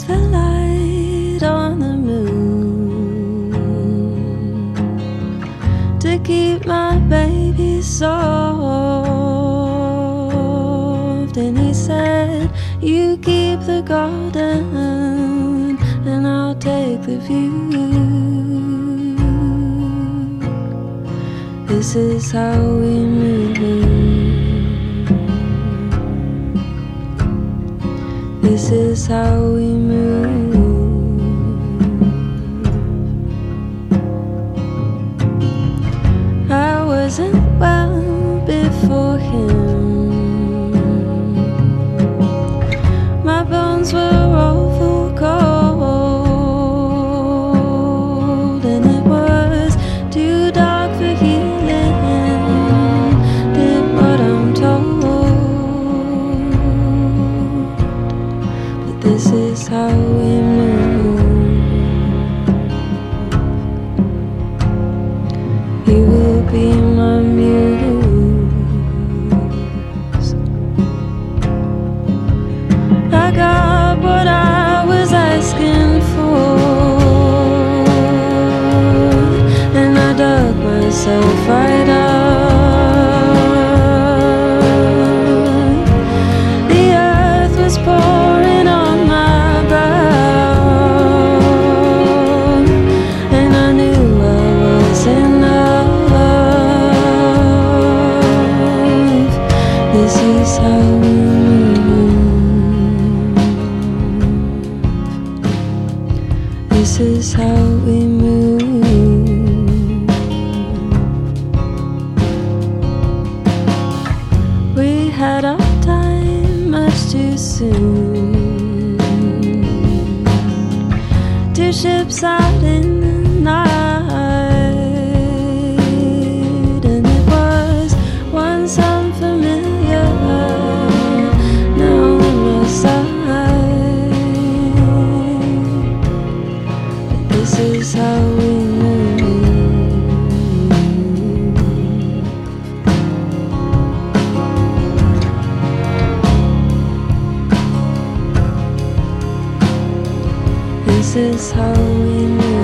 the light on the moon to keep my baby soft. And he said, you keep the garden and I'll take the view. This is how we move. This is how we move. I wasn't well before him. My bones were awful cold, and it was too dark for healing. Did what I'm told. This is how we move. You will be my muse. I got what I was asking for, and I dug myself right up. The earth was pouring on my brow, and I knew I was enough. This is how we move. This is how we move. We had our time much too soon. Two ships out in the night, and it was once unfamiliar, now on my side. But this is how we move. This is how we move.